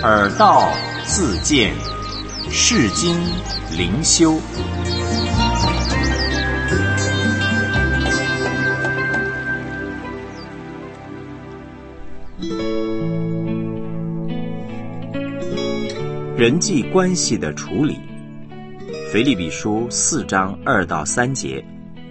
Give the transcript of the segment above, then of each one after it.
耳道自见，世经灵修。人际关系的处理，腓立比书4章2到3节。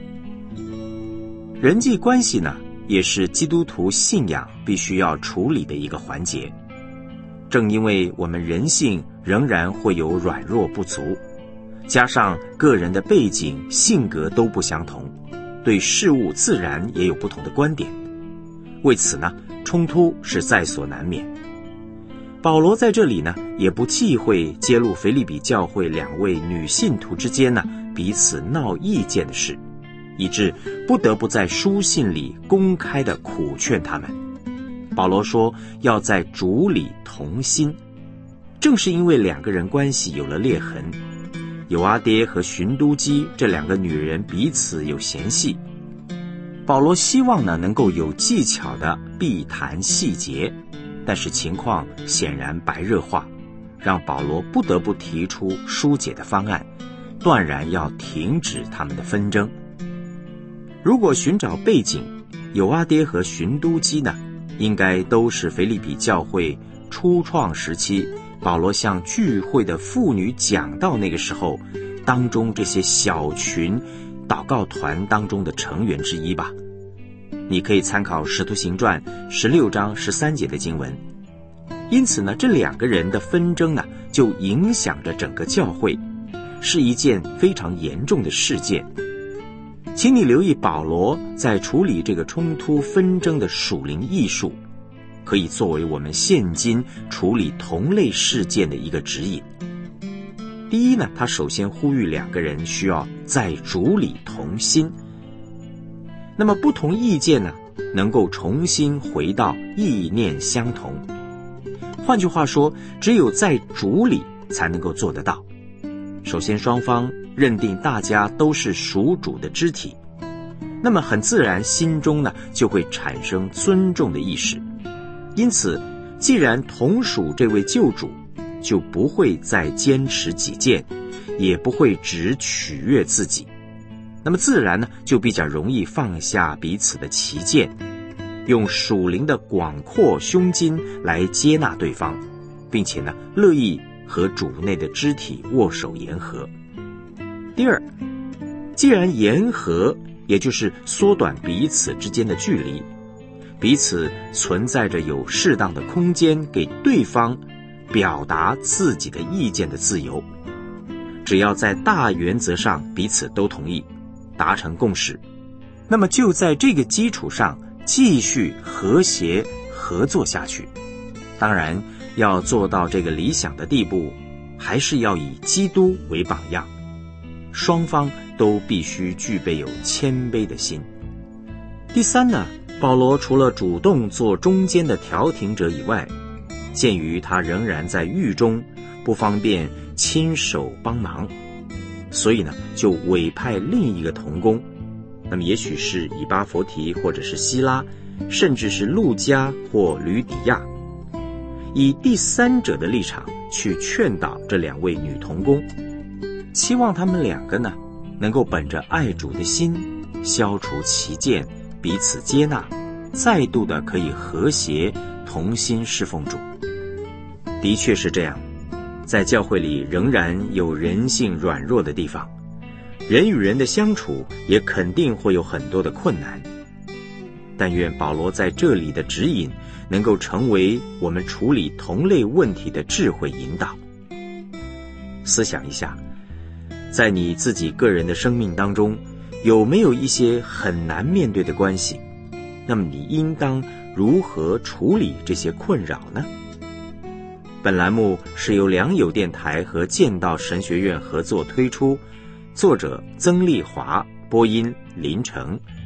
人际关系呢，也是基督徒信仰必须要处理的一个环节。正因为我们人性仍然会有软弱不足，加上个人的背景、性格都不相同，对事物自然也有不同的观点。为此呢，冲突是在所难免。保罗在这里呢，也不忌讳揭露腓立比教会2位女信徒之间呢彼此闹意见的事，以致不得不在书信里公开地苦劝他们。保罗说要在主里同心，正是因为2个人关系有了裂痕，友阿爹和寻都基这2个女人彼此有嫌隙，保罗希望呢能够有技巧地避谈细节，但是情况显然白热化，让保罗不得不提出疏解的方案，断然要停止他们的纷争。如果寻找背景，友阿爹和寻都基呢，应该都是腓立比教会初创时期保罗向聚会的妇女讲道那个时候当中这些小群祷告团当中的成员之一吧。你可以参考使徒行传16章13节的经文。因此呢，这2个人的纷争呢，就影响着整个教会，是一件非常严重的事件。请你留意保罗在处理这个冲突纷争的属灵艺术，可以作为我们现今处理同类事件的一个指引。第一呢，他首先呼吁2个人需要在主里同心。那么不同意见呢，能够重新回到意念相同。换句话说，只有在主里才能够做得到。首先双方认定大家都是属主的肢体，那么很自然心中呢就会产生尊重的意识。因此既然同属这位救主，就不会再坚持己见，也不会只取悦自己，那么自然呢就比较容易放下彼此的歧见，用属灵的广阔胸襟来接纳对方，并且呢乐意和主内的肢体握手言和。第二，既然言和也就是缩短彼此之间的距离，彼此存在着有适当的空间给对方表达自己的意见的自由，只要在大原则上彼此都同意，达成共识，那么就在这个基础上继续和谐合作下去。当然要做到这个理想的地步，还是要以基督为榜样，双方都必须具备有谦卑的心。第三呢，保罗除了主动做中间的调停者以外，鉴于他仍然在狱中，不方便亲手帮忙，所以呢就委派另一个同工，那么也许是以巴弗提或者是希拉，甚至是路加或吕底亚，以第三者的立场去劝导这2位女同工，期望他们2个呢能够本着爱主的心，消除歧见，彼此接纳，再度的可以和谐同心侍奉主。的确是这样，在教会里仍然有人性软弱的地方，人与人的相处也肯定会有很多的困难，但愿保罗在这里的指引能够成为我们处理同类问题的智慧引导。思想一下，在你自己个人的生命当中，有没有一些很难面对的关系？那么你应当如何处理这些困扰呢？本栏目是由良友电台和剑道神学院合作推出，作者曾丽华，播音林成。